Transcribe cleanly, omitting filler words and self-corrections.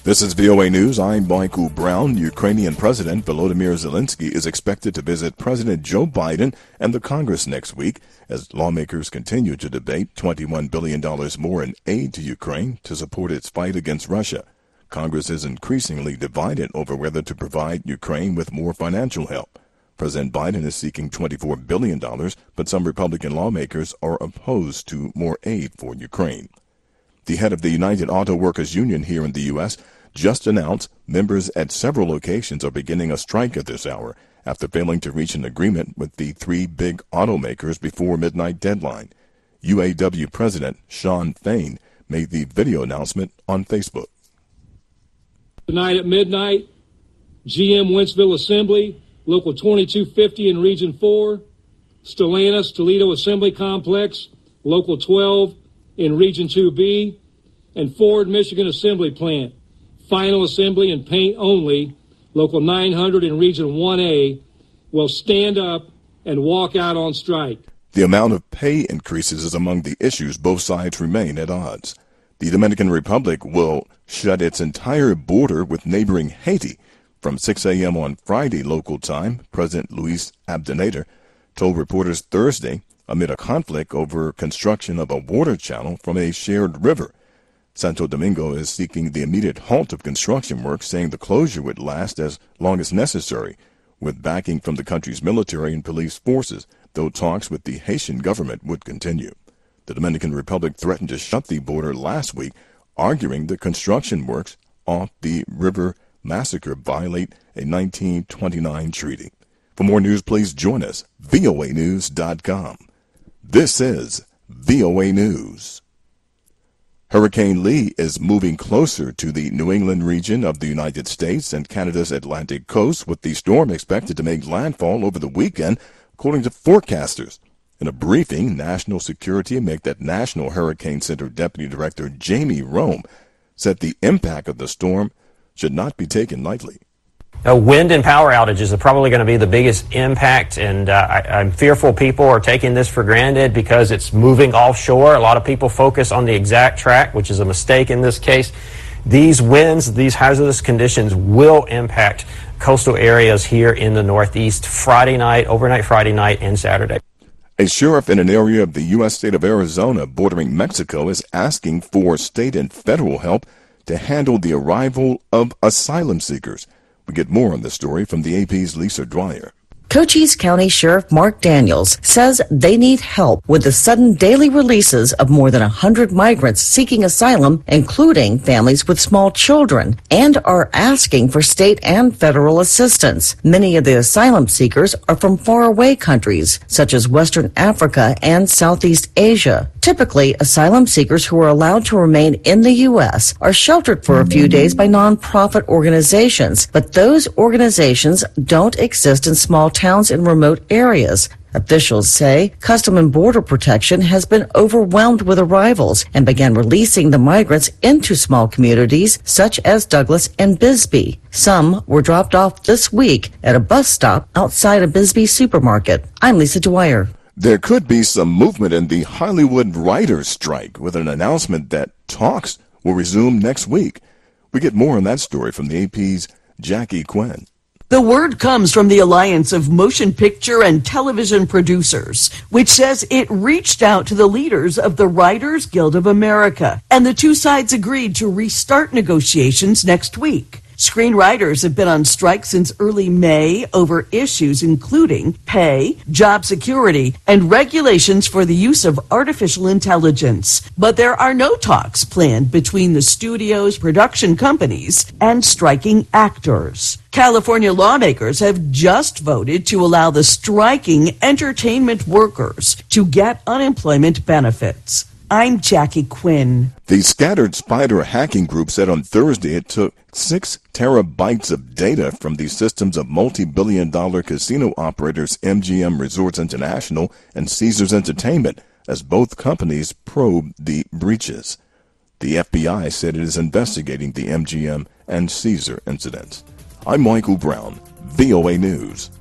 This is VOA News. I'm Michael Brown. Ukrainian President Volodymyr Zelensky is expected to visit President Joe Biden and the Congress next week as lawmakers continue to debate $21 billion more in aid to Ukraine to support its fight against Russia. Congress is increasingly divided over whether to provide Ukraine with more financial help. President Biden is seeking $24 billion, but some Republican lawmakers are opposed to more aid for Ukraine. The head of the United Auto Workers Union here in the U.S. just announced members at several locations are beginning a strike at this hour after failing to reach an agreement with the three big automakers before midnight deadline. UAW President Shawn Fain made the video announcement on Facebook. Tonight at midnight, GM Wentzville Assembly, Local 2250 in Region 4, Stellantis Toledo Assembly Complex, Local 12 in Region 2B, and Ford Michigan Assembly Plant, Final Assembly and Paint Only, Local 900 in Region 1A, will stand up and walk out on strike. The amount of pay increases is among the issues both sides remain at odds. The Dominican Republic will shut its entire border with neighboring Haiti from 6 a.m. on Friday local time, President Luis Abinader told reporters Thursday amid a conflict over construction of a water channel from a shared river. Santo Domingo is seeking the immediate halt of construction work, saying the closure would last as long as necessary, with backing from the country's military and police forces, though talks with the Haitian government would continue. The Dominican Republic threatened to shut the border last week, arguing the construction works off the River Massacre violate a 1929 treaty. For more news, please join us, voanews.com. This is VOA News. Hurricane Lee is moving closer to the New England region of the United States and Canada's Atlantic coast, with the storm expected to make landfall over the weekend, according to forecasters. In a briefing, National Security National Hurricane Center Deputy Director Jamie Rome said the impact of the storm should not be taken lightly. Wind and power outages are probably going to be the biggest impact, and I'm fearful people are taking this for granted because it's moving offshore. A lot of people focus on the exact track, which is a mistake in this case. These winds, these hazardous conditions will impact coastal areas here in the Northeast overnight Friday night and Saturday. A sheriff in an area of the U.S. state of Arizona bordering Mexico is asking for state and federal help to handle the arrival of asylum seekers. We get more on this story from the AP's Lisa Dwyer. Cochise County Sheriff Mark Daniels says they need help with the sudden daily releases of more than 100 migrants seeking asylum, including families with small children, and are asking for state and federal assistance. Many of the asylum seekers are from faraway countries, such as Western Africa and Southeast Asia. Typically, asylum seekers who are allowed to remain in the U.S. are sheltered for a few days by nonprofit organizations, but those organizations don't exist in small towns in remote areas. Officials say Customs and Border Protection has been overwhelmed with arrivals and began releasing the migrants into small communities such as Douglas and Bisbee. Some were dropped off this week at a bus stop outside a Bisbee supermarket. I'm Lisa Dwyer. There could be some movement in the Hollywood writers' strike with an announcement that talks will resume next week. We get more on that story from the AP's Jackie Quinn. The word comes from the Alliance of Motion Picture and Television Producers, which says it reached out to the leaders of the Writers Guild of America, and the two sides agreed to restart negotiations next week. Screenwriters have been on strike since early May over issues including pay, job security, and regulations for the use of artificial intelligence. But there are no talks planned between the studios, production companies, and striking actors. California lawmakers have just voted to allow the striking entertainment workers to get unemployment benefits. I'm Jackie Quinn. The Scattered Spider hacking group said on Thursday it took 6 terabytes of data from the systems of multi-billion-dollar casino operators MGM Resorts International and Caesars Entertainment as both companies probed the breaches. The FBI said it is investigating the MGM and Caesar incidents. I'm Michael Brown, VOA News.